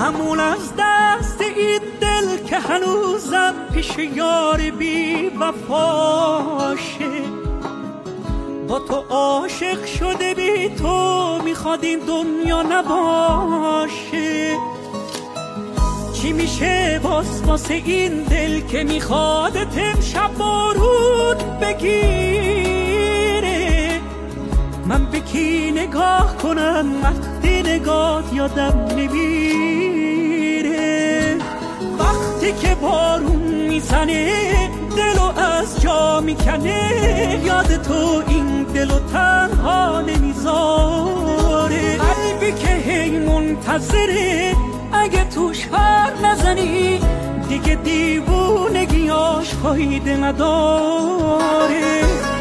ممنون از دست این دل که هنوزم پیش یار بی وفاشه. با تو عاشق شده بی تو میخواد این دنیا نباشه. چی میشه واسه این دل که میخوادت امشب بارون بگیره؟ من به کی نگاه کنم وقتی نگاه یادم نمیره؟ وقتی که بارون میزنه دلو از جا میکنه، یاد تو این دلو تنها نمیذاره. قلبی که هی منتظره اگه توش حرف نزنی دیگه دیوونگیاش فایده نداره.